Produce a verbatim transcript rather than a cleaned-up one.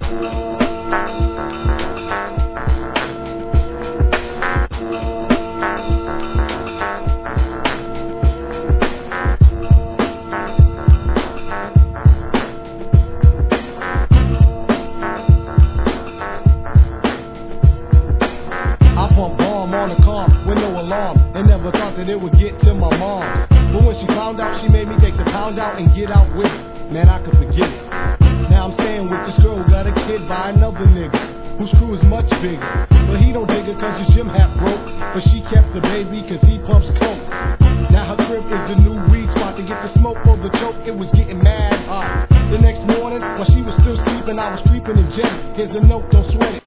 On the calm with no alarm, and never thought that it would get to my mom. But when she found out, she made me take the pound out and get out with it. Man, I could forget it. Now I'm staying with this girl who got a kid by another nigga whose crew is much bigger. But he don't dig her cause his gym hat broke, but she kept the baby cause he pumps coke. Now her crib is the new weed spot to get the smoke or the choke. It was getting mad hot. The next morning, while she was still sleeping, I was creeping in jet. Here's a note, don't sweat it.